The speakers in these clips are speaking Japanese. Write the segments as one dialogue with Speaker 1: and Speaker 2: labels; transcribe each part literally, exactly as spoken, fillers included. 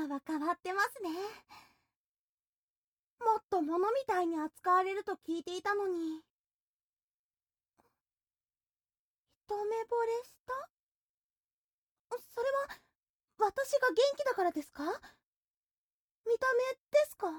Speaker 1: 今は変わってますね。もっと物みたいに扱われると聞いていたのに。一目惚れした？それは、私が元気だからですか？見た目ですか？うーん、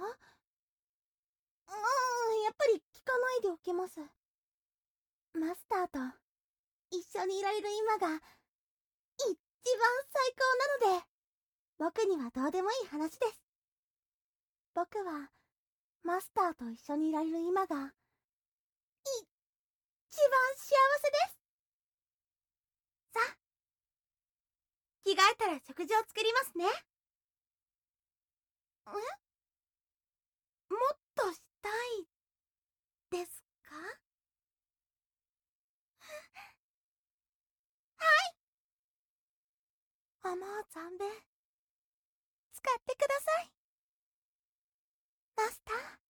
Speaker 1: やっぱり聞かないでおきます。マスターと一緒にいられる今が、一番最高なので、僕にはどうでもいい話です。僕は、マスターと一緒にいられる今が、一番幸せです。さあ、着替えたら食事を作りますね。え？もっとしたい、ですか？はい。思う存分、使ってください。マスター。